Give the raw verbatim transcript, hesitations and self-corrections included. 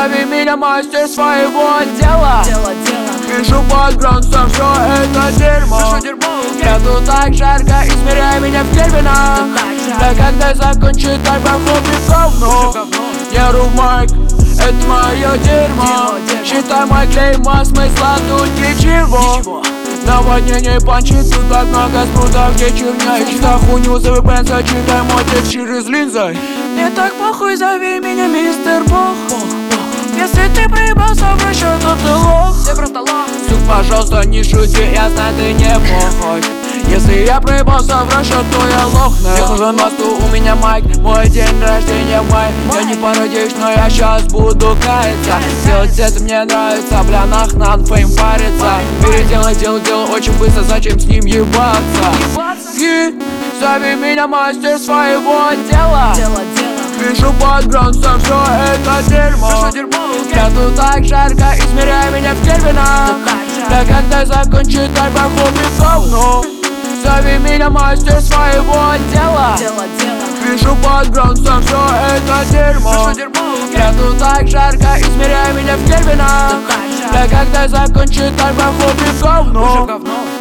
Зови меня мастер своего дела. Дело, дело. Пишу бэкграунд, сам все это дерьмо. Пишу дерьмо, Я тут так жарко, измеряй меня в кельвинах. Да когда закончит альбом, хобби говно. Я ру майк, это мое дерьмо. Считай мой клейм, а смысла тут ничего. Наводнение панчит, тут так много спрутов, где черня. И читай хуйню за ви пи эн, читай мой текст через линзой. Мне так похуй, зови меня мистер Бог. Если ты проебался в расчет, то ты лох. Ты просто лох. Сук, пожалуйста, не шути, я знаю, ты не мой. Если я проебался в расчет, то я лох. Я хожу на мосту, у меня майк, мой день рождения в мае. Я не пародиюсь, но я сейчас буду каяться. Делать это мне нравится, бля, нах, надо фейм париться. Переделать дело, дело очень быстро, зачем с ним ебаться? И зови меня мастер своего дела. Дело, дело. Пишу бэкграунд, сам все это дерьмо. Пишу дерьмо, Я тут так жарко, измеряй меня в кельвинах. Да когда закончит альбом, хобби говно. Зови меня мастер своего дела. Дело, дело. Пишу бэкграунд, сам все это дерьмо. Пишу дерьмо, Я тут так жарко, измеряй меня в кельвинах. Да когда закончит альбом, хобби говно. говно.